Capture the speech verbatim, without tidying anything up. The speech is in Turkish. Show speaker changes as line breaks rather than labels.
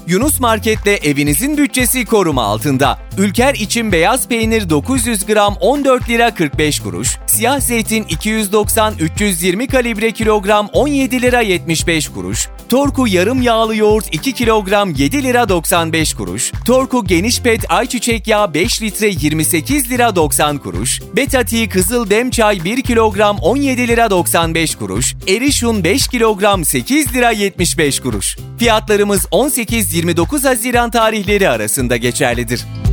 Yunus Market'te evinizin bütçesi koruma altında. Ülker için beyaz peynir dokuz yüz gram on dört lira kırk beş kuruş, siyah zeytin iki yüz doksan üç yüz yirmi kalibre kilogram on yedi lira yetmiş beş kuruş, Torku yarım yağlı yoğurt iki kilogram yedi lira doksan beş kuruş, Torku geniş pet ayçiçek yağı beş litre yirmi sekiz lira doksan kuruş, Beta Tea kızıl dem çay bir kilogram on yedi lira doksan beş kuruş, Erişun beş kilogram sekiz lira yetmiş beş kuruş. Fiyatlarımız on sekiz yirmi dokuz Haziran tarihleri arasında geçerlidir.